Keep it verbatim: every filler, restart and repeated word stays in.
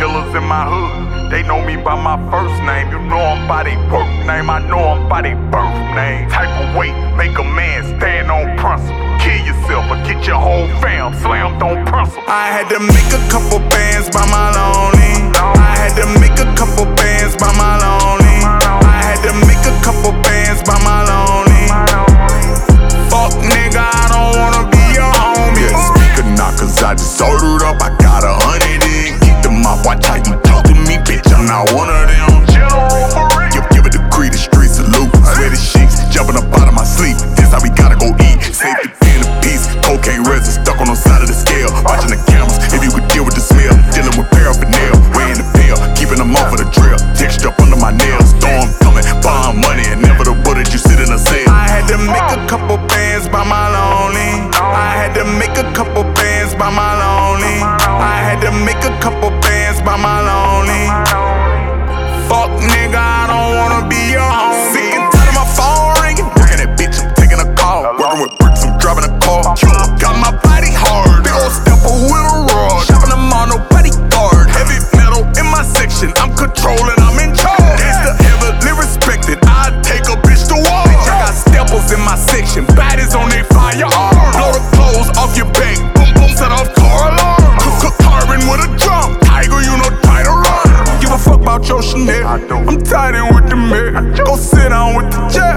killers in my hood, they know me by my first name. You know I'm by they work name, I know I'm by they birth name. Type of weight, make a man stand on principle. Kill yourself or get your whole fam slammed on principle. I had to make a couple bands by my lonely. I had to make a couple bands by my lonely. I had to make a couple bands by my lonely. Fuck nigga, I don't wanna be your homie. Yeah, speaker knockers, I just ordered up. I got a hundred in. Keep them up, watch how you talk to me, bitch. I'm not one of them. Give, give a degree, the street salute. Sweaty sheets, jumping up out of my sleep. This how we gotta go eat. Safety pin a piece. Cocaine resin stuck on the side of the scale. Watching the cameras, if you could deal with the smell. Dealing with paraphernalia, weighing the bill. Keeping them off of the drill. Texture up under my nails. Storm coming, bond money. Inevitable that you sit in a cell. I had to make a couple bands by my lonely. I had to make a couple bands by my lonely. I had to make a couple bands by my lonely. Fuck nigga, I don't wanna be your homie. Sick and tired of my phone ringing. Working that bitch, I'm taking a call. Working with bricks, I'm driving a car. Got my body hard. Big ol' stepper with a rod. Shopping them on no bodyguard. Heavy metal in my section. I'm controlling, I'm in charge. Gangsta heavily respected. I take a bitch to war. Bitch, I got steppers in my section. Baddies on they firearm. Blow the clothes off your back. Boom boom, set off car alarm. Cook cook carbon with a drum. Tiger, you know try to run. Give a fuck about your Chanel. I'm tied in with the mayor. Go sit down with the jail.